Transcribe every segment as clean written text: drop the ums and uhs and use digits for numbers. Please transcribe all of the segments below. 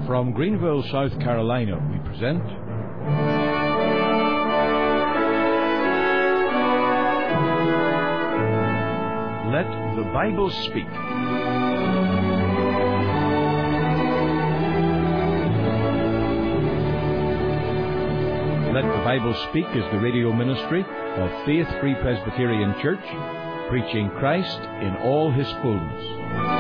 From Greenville, South Carolina, we present Let the Bible Speak. Let the Bible Speak is the radio ministry of Faith Free Presbyterian Church, preaching Christ in all His fullness.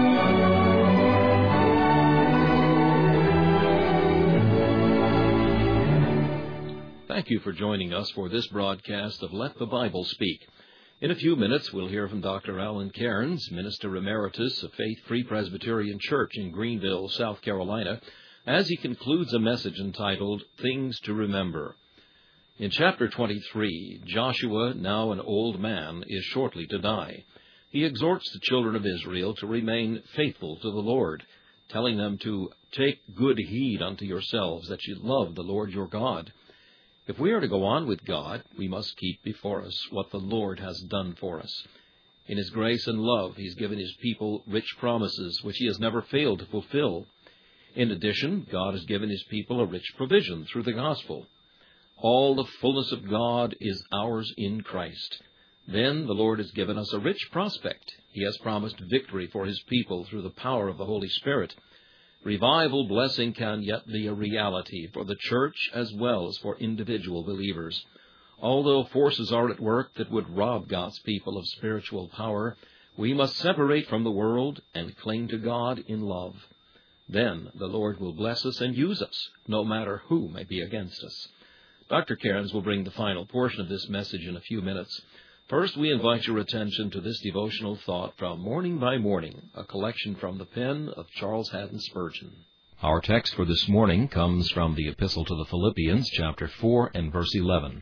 Thank you for joining us for this broadcast of Let the Bible Speak. In a few minutes, we'll hear from Dr. Alan Cairns, Minister Emeritus of Faith Free Presbyterian Church in Greenville, South Carolina, as he concludes a message entitled, Things to Remember. In chapter 23, Joshua, now an old man, is shortly to die. He exhorts the children of Israel to remain faithful to the Lord, telling them to take good heed unto yourselves that ye love the Lord your God. If we are to go on with God, we must keep before us what the Lord has done for us. In His grace and love, He's given His people rich promises, which He has never failed to fulfill. In addition, God has given His people a rich provision through the gospel. All the fullness of God is ours in Christ. Then the Lord has given us a rich prospect. He has promised victory for His people through the power of the Holy Spirit. Revival blessing can yet be a reality for the church as well as for individual believers. Although forces are at work that would rob God's people of spiritual power, we must separate from the world and cling to God in love. Then the Lord will bless us and use us, no matter who may be against us. Dr. Cairns will bring the final portion of this message in a few minutes. First, we invite your attention to this devotional thought from Morning by Morning, a collection from the pen of Charles Haddon Spurgeon. Our text for this morning comes from the Epistle to the Philippians, chapter 4 and verse 11.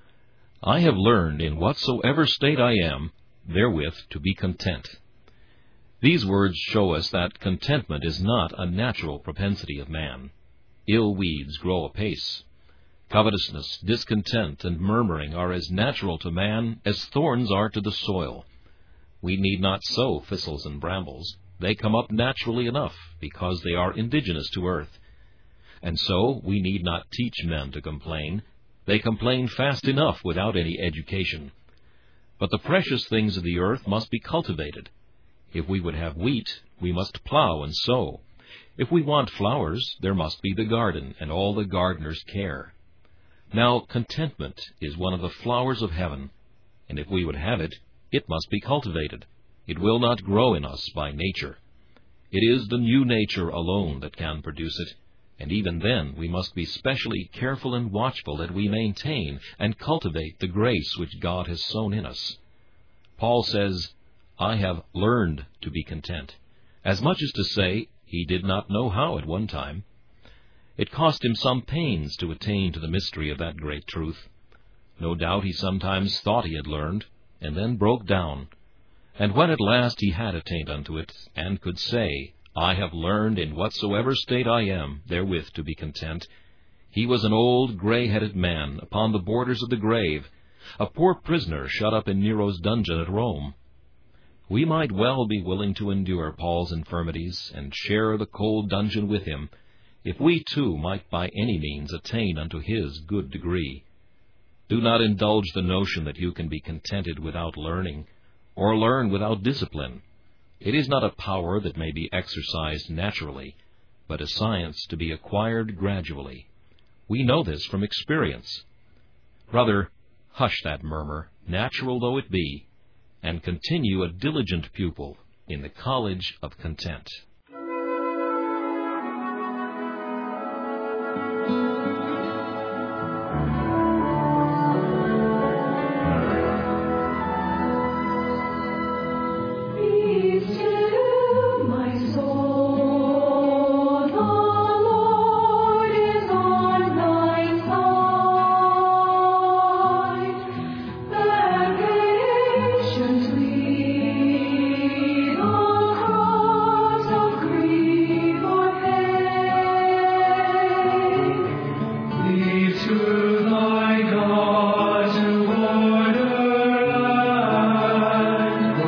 I have learned in whatsoever state I am, therewith to be content. These words show us that contentment is not a natural propensity of man. Ill weeds grow apace. Covetousness, discontent, and murmuring are as natural to man as thorns are to the soil. We need not sow thistles and brambles. They come up naturally enough because they are indigenous to earth. And so we need not teach men to complain. They complain fast enough without any education. But the precious things of the earth must be cultivated. If we would have wheat, we must plow and sow. If we want flowers, there must be the garden and all the gardener's care. Now, contentment is one of the flowers of heaven, and if we would have it, it must be cultivated. It will not grow in us by nature. It is the new nature alone that can produce it, and even then we must be specially careful and watchful that we maintain and cultivate the grace which God has sown in us. Paul says, I have learned to be content, as much as to say he did not know how at one time. It cost him some pains to attain to the mystery of that great truth. No doubt he sometimes thought he had learned, and then broke down. And when at last he had attained unto it, and could say, I have learned in whatsoever state I am, therewith to be content, he was an old gray-headed man upon the borders of the grave, a poor prisoner shut up in Nero's dungeon at Rome. We might well be willing to endure Paul's infirmities, and share the cold dungeon with him, if we too might by any means attain unto his good degree. Do not indulge the notion that you can be contented without learning, or learn without discipline. It is not a power that may be exercised naturally, but a science to be acquired gradually. We know this from experience. Brother, hush that murmur, natural though it be, and continue a diligent pupil in the college of content.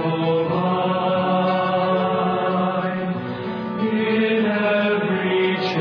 In every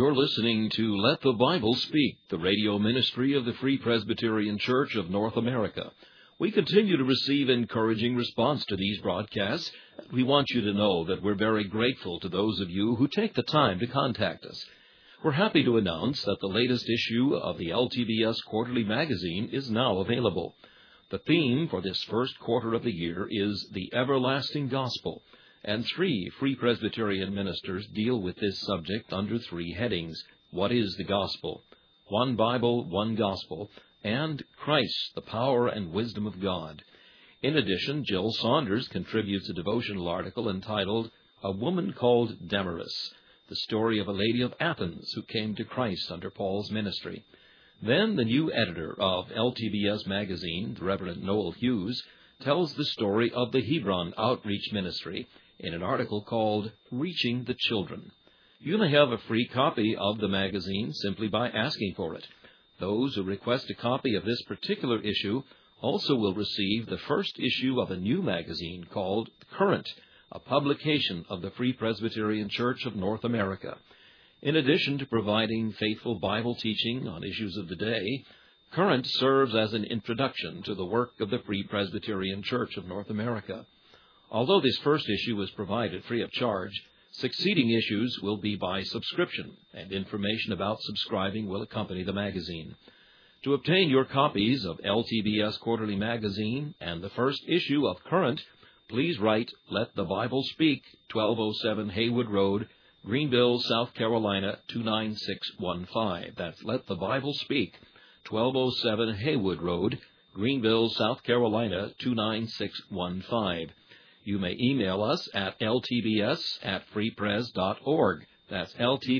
You're listening to Let the Bible Speak, the radio ministry of the Free Presbyterian Church of North America. We continue to receive encouraging response to these broadcasts. We want you to know that we're very grateful to those of you who take the time to contact us. We're happy to announce that the latest issue of the LTBS Quarterly Magazine is now available. The theme for this first quarter of the year is The Everlasting Gospel, and 3 Free Presbyterian ministers deal with this subject under 3 headings: What is the Gospel? One Bible, One Gospel, and Christ, the Power and Wisdom of God. In addition, Jill Saunders contributes a devotional article entitled A Woman Called Damaris, the story of a lady of Athens who came to Christ under Paul's ministry. Then the new editor of LTBS Magazine, the Reverend Noel Hughes, tells the story of the Hebron Outreach Ministry in an article called Reaching the Children. You may have a free copy of the magazine simply by asking for it. Those who request a copy of this particular issue also will receive the first issue of a new magazine called Current, a publication of the Free Presbyterian Church of North America. In addition to providing faithful Bible teaching on issues of the day, Current serves as an introduction to the work of the Free Presbyterian Church of North America. Although this first issue is provided free of charge, succeeding issues will be by subscription, and information about subscribing will accompany the magazine. To obtain your copies of LTBS Quarterly Magazine and the first issue of Current, please write Let the Bible Speak, 1207 Haywood Road, Greenville, South Carolina, 29615. That's Let the Bible Speak, 1207 Haywood Road, Greenville, South Carolina, 29615. You may email us at ltbs@freepres.org. That's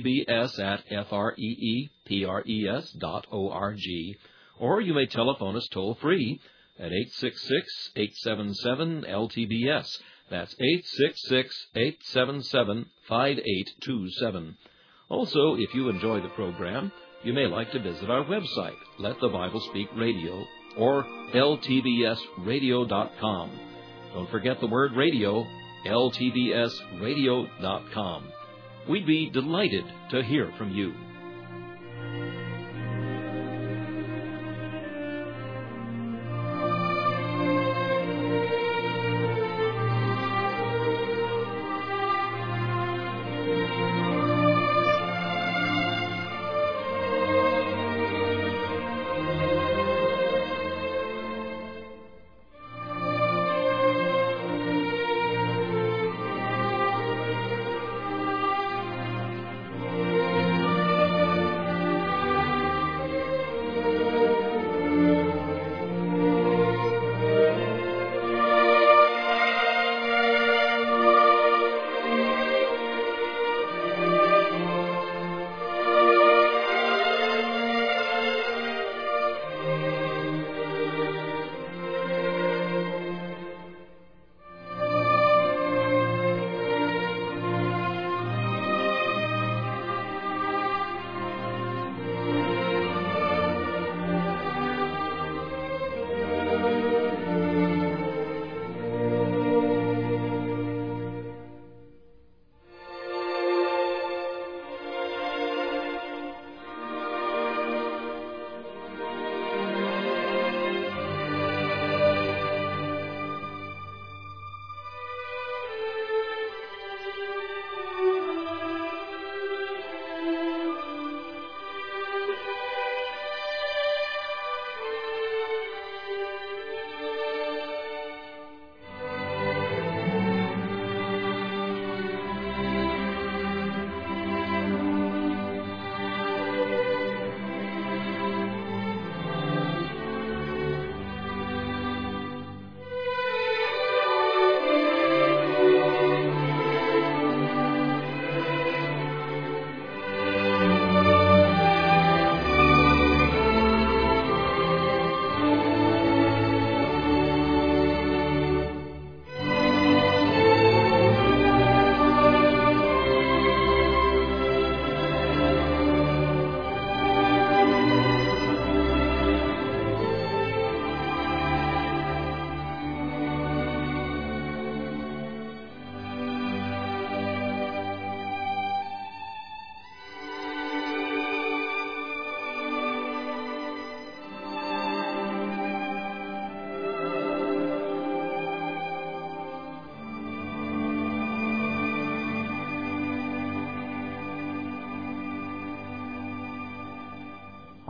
ltbs@freepres.org. Or you may telephone us toll-free at 866-877-LTBS. That's 866-877-5827. Also, if you enjoy the program, you may like to visit our website, Let the Bible Speak Radio, or ltbsradio.com. Don't forget the word radio, ltbsradio.com. We'd be delighted to hear from you.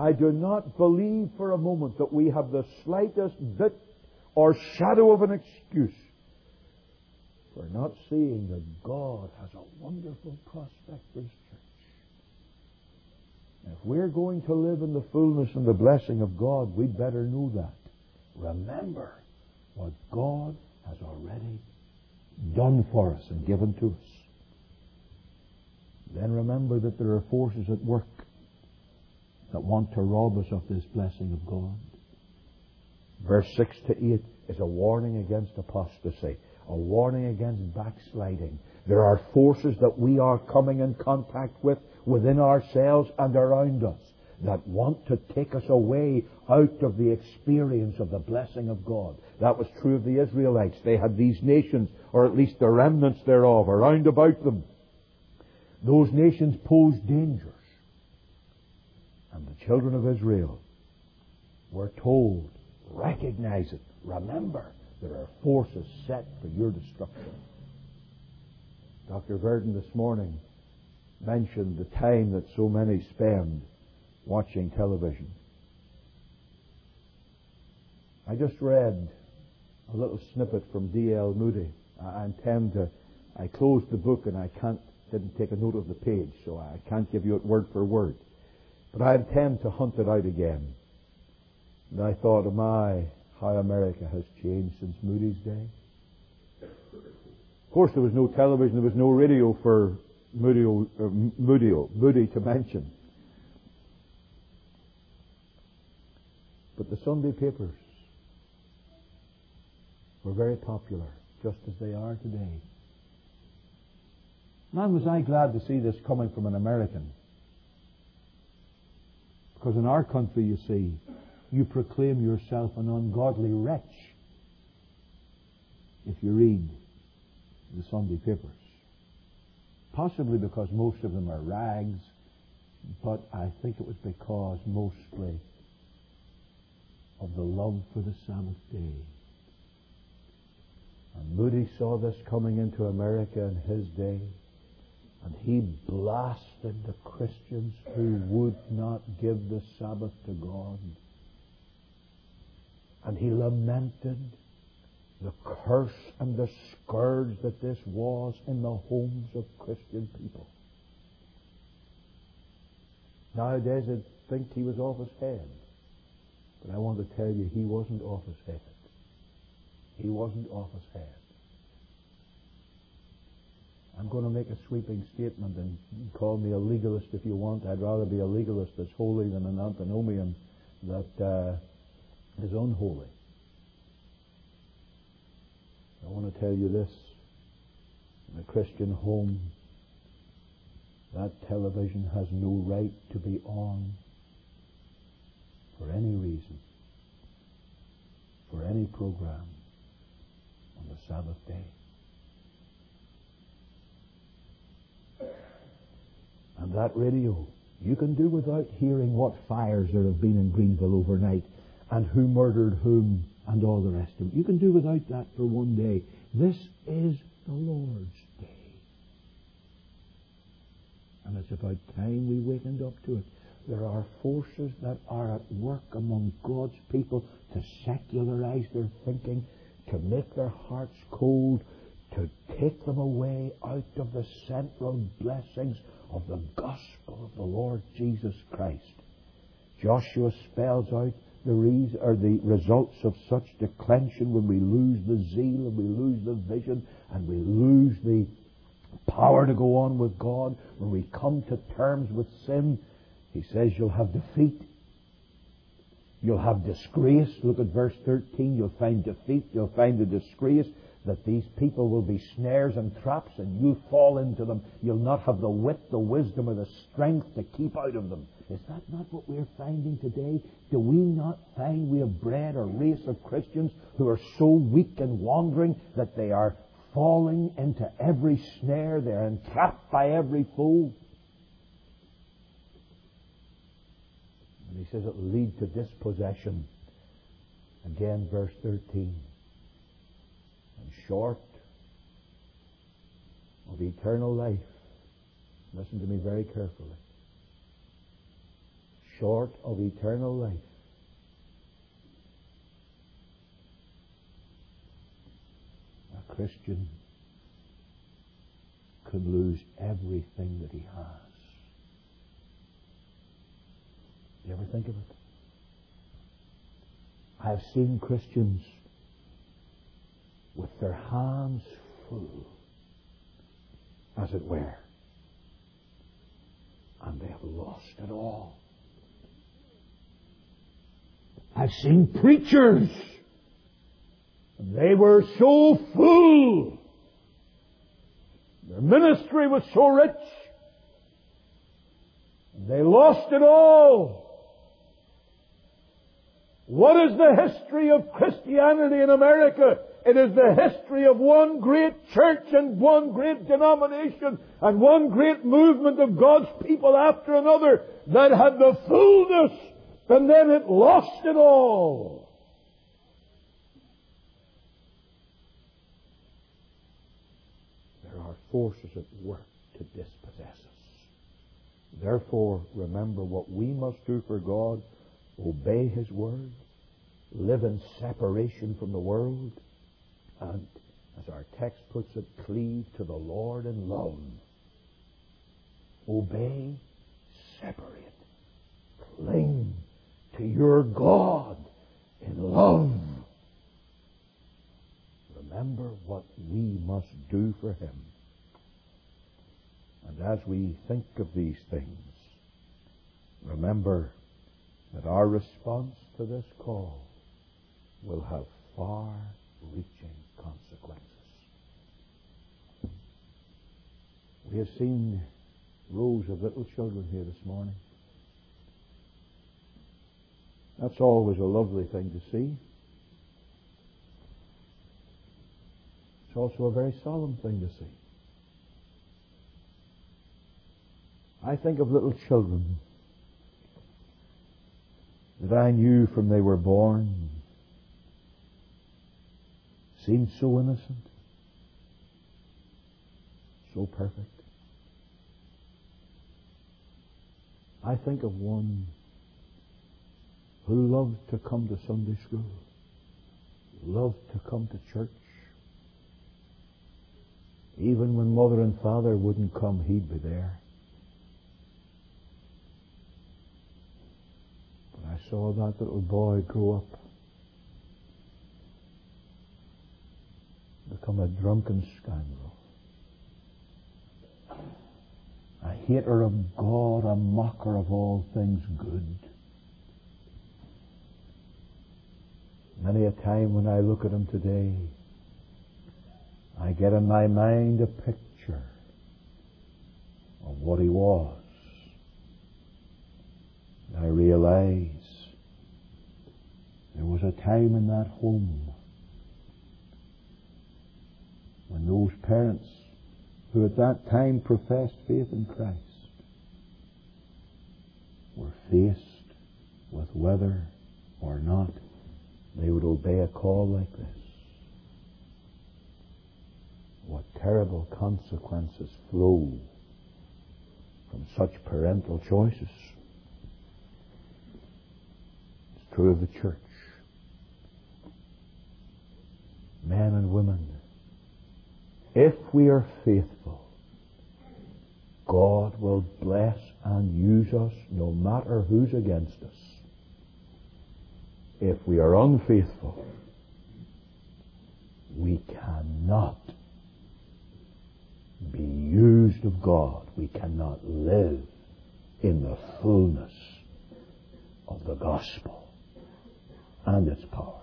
I do not believe for a moment that we have the slightest bit or shadow of an excuse for not seeing that God has a wonderful prospect for His church. If we're going to live in the fullness and the blessing of God, we'd better know that. Remember what God has already done for us and given to us. Then remember that there are forces at work that want to rob us of this blessing of God. Verse 6 to 8 is a warning against apostasy, a warning against backsliding. There are forces that we are coming in contact with within ourselves and around us that want to take us away out of the experience of the blessing of God. That was true of the Israelites. They had these nations, or at least the remnants thereof, around about them. Those nations posed dangers. And the children of Israel were told, recognize it, remember, there are forces set for your destruction. Dr. Verdon this morning mentioned the time that so many spend watching television. I just read a little snippet from D.L. Moody. I closed the book and didn't take a note of the page, so I can't give you it word for word. But I intend to hunt it out again. And I thought, how America has changed since Moody's day. Of course, there was no television, there was no radio for Moody to mention. But the Sunday papers were very popular, just as they are today. Man, was I glad to see this coming from an American. Because in our country, you see, you proclaim yourself an ungodly wretch if you read the Sunday papers. Possibly because most of them are rags, but I think it was because mostly of the love for the Sabbath day. And Moody saw this coming into America in his day, and he blasted the Christians who would not give the Sabbath to God. And he lamented the curse and the scourge that this was in the homes of Christian people. Nowadays I'd think he was off his head. But I want to tell you, he wasn't off his head. He wasn't off his head. I'm going to make a sweeping statement, and call me a legalist if you want. I'd rather be a legalist that's holy than an antinomian that is unholy. I want to tell you this. In a Christian home, that television has no right to be on for any reason, for any program on the Sabbath day. And that radio, you can do without hearing what fires there have been in Greenville overnight and who murdered whom and all the rest of it. You can do without that for one day. This is the Lord's day. And it's about time we wakened up to it. There are forces that are at work among God's people to secularize their thinking, to make their hearts cold, to take them away out of the central blessings of the gospel of the Lord Jesus Christ. Joshua spells out the results of such declension when we lose the zeal and we lose the vision and we lose the power to go on with God. When we come to terms with sin, he says you'll have defeat. You'll have disgrace. Look at verse 13. You'll find defeat. You'll find the disgrace that these people will be snares and traps and you'll fall into them. You'll not have the wit, the wisdom, or the strength to keep out of them. Is that not what we're finding today? Do we not find we have bred a race of Christians who are so weak and wandering that they are falling into every snare? They're entrapped by every foe. And he says it will lead to dispossession. Again, verse 13. And short of eternal life, listen to me very carefully, short of eternal life. A Christian could lose everything that he has. You ever think of it? I've seen Christians with their hands full, as it were, and they have lost it all. I've seen preachers, and they were so full, their ministry was so rich, and they lost it all. What is the history of Christianity in America? It is the history of one great church and one great denomination and one great movement of God's people after another that had the fullness, and then it lost it all. There are forces at work to dispossess us. Therefore, remember what we must do for God. Obey His word, live in separation from the world, and, as our text puts it, cleave to the Lord in love. Obey, separate, cling to your God in love. Remember what we must do for Him. And as we think of these things, remember that our response to this call will have far-reaching consequences. We have seen rows of little children here this morning. That's always a lovely thing to see. It's also a very solemn thing to see. I think of little children that I knew from they were born, seemed so innocent, so perfect. I think of one who loved to come to Sunday school, loved to come to church. Even when mother and father wouldn't come, he'd be there. I saw that little boy grow up, become a drunken scoundrel, a hater of God, a mocker of all things good. Many a time when I look at him today, I get in my mind a picture of what he was. I realize there was a time in that home when those parents who at that time professed faith in Christ were faced with whether or not they would obey a call like this. What terrible consequences flow from such parental choices. True of the church. Men and women, if we are faithful, God will bless and use us no matter who's against us. If we are unfaithful, we cannot be used of God. We cannot live in the fullness of the gospel and its power.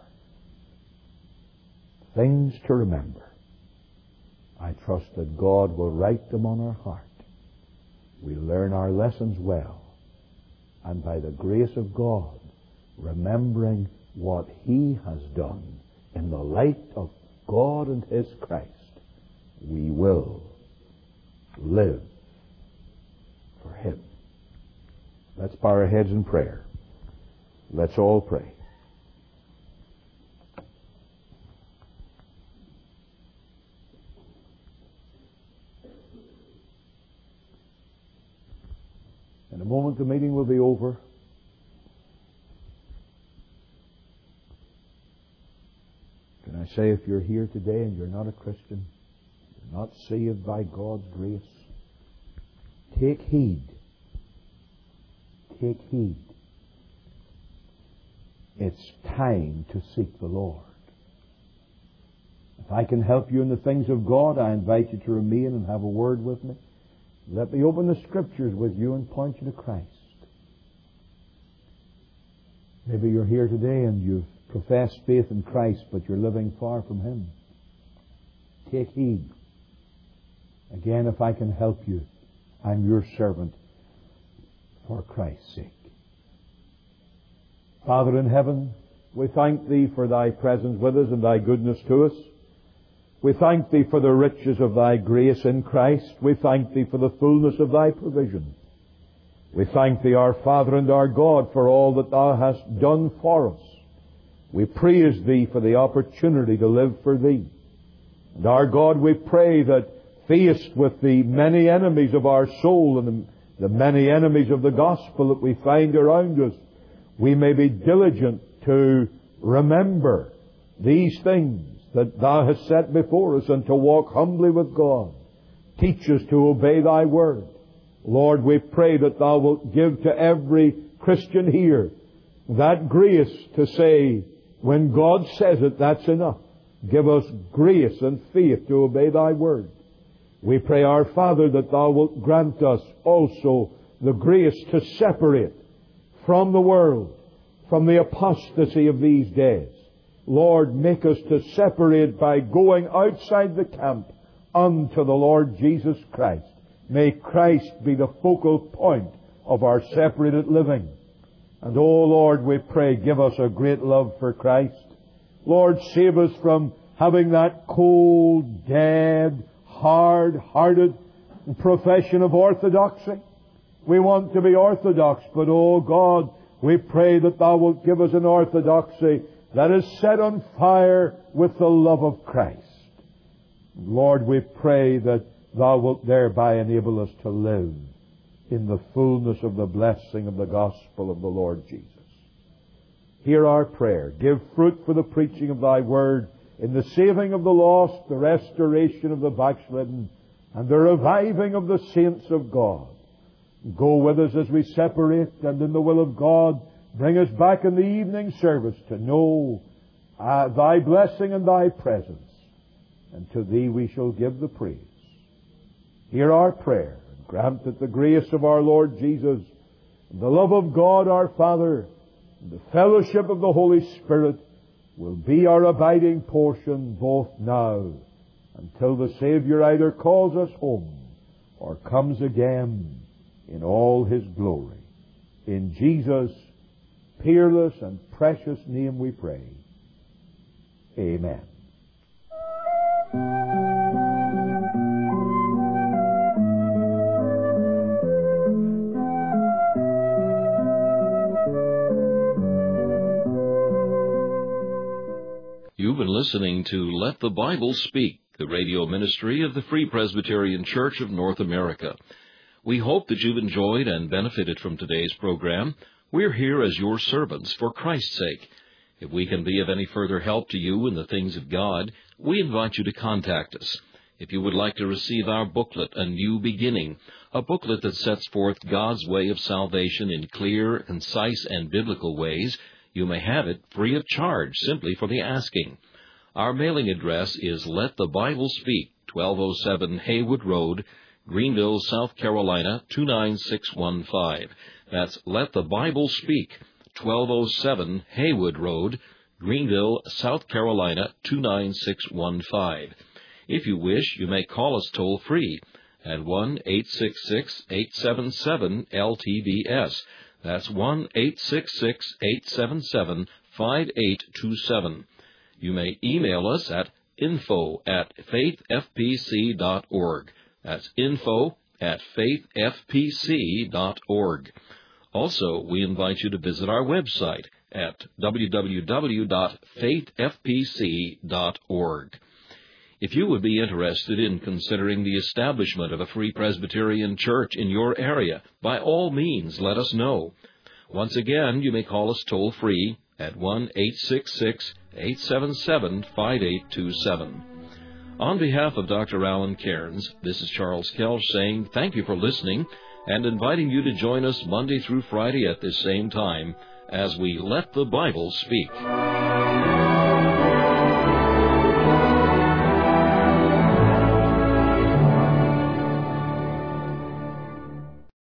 Things to remember. I trust that God will write them on our heart. We learn our lessons well, and by the grace of God, remembering what He has done in the light of God and His Christ, we will live for Him. Let's bow our heads in prayer. Let's all pray. In a moment the meeting will be over. say, if you're here today and you're not a Christian, you're not saved by God's grace, take heed. Take heed. It's time to seek the Lord. If I can help you in the things of God, I invite you to remain and have a word with me. Let me open the Scriptures with you and point you to Christ. Maybe you're here today and you've professed faith in Christ, but you're living far from Him. Take heed. Again, if I can help you, I'm your servant for Christ's sake. Father in heaven, we thank Thee for Thy presence with us and Thy goodness to us. We thank Thee for the riches of Thy grace in Christ. We thank Thee for the fullness of Thy provision. We thank Thee, our Father and our God, for all that Thou hast done for us. We praise Thee for the opportunity to live for Thee. And our God, we pray that faced with the many enemies of our soul and the many enemies of the gospel that we find around us, we may be diligent to remember these things that Thou hast set before us and to walk humbly with God. Teach us to obey Thy word. Lord, we pray that Thou wilt give to every Christian here that grace to say, when God says it, that's enough. Give us grace and faith to obey Thy word. We pray, our Father, that Thou wilt grant us also the grace to separate from the world, from the apostasy of these days. Lord, make us to separate by going outside the camp unto the Lord Jesus Christ. May Christ be the focal point of our separated living. And, oh Lord, we pray, give us a great love for Christ. Lord, save us from having that cold, dead, hard-hearted profession of orthodoxy. We want to be orthodox, but, oh God, we pray that Thou wilt give us an orthodoxy that is set on fire with the love of Christ. Lord, we pray that Thou wilt thereby enable us to live in the fullness of the blessing of the gospel of the Lord Jesus. Hear our prayer. Give fruit for the preaching of Thy word in the saving of the lost, the restoration of the backslidden, and the reviving of the saints of God. Go with us as we separate, and in the will of God, bring us back in the evening service to know Thy blessing and Thy presence. And to Thee we shall give the praise. Hear our prayer, and grant that the grace of our Lord Jesus, and the love of God our Father, and the fellowship of the Holy Spirit will be our abiding portion both now until the Savior either calls us home or comes again in all His glory. In Jesus' peerless and precious name we pray. Amen. You've been listening to Let the Bible Speak, the radio ministry of the Free Presbyterian Church of North America. We hope that you've enjoyed and benefited from today's program. We're here as your servants for Christ's sake. If we can be of any further help to you in the things of God, we invite you to contact us. If you would like to receive our booklet, A New Beginning, a booklet that sets forth God's way of salvation in clear, concise, and biblical ways, you may have it free of charge, simply for the asking. Our mailing address is Let the Bible Speak, 1207 Haywood Road, Greenville, South Carolina, 29615. That's Let the Bible Speak, 1207 Haywood Road, Greenville, South Carolina, 29615. If you wish, you may call us toll-free at 1-866-877-LTBS. That's 1-866-877-5827. You may email us at info@faithfpc.org. That's info@faithfpc.org. Also, we invite you to visit our website at www.faithfpc.org. If you would be interested in considering the establishment of a Free Presbyterian Church in your area, by all means, let us know. Once again, you may call us toll-free at 1-866-877-5827. 877-5827. On behalf of Dr. Alan Cairns, this is Charles Kelch saying thank you for listening and inviting you to join us Monday through Friday at this same time as we Let the Bible Speak.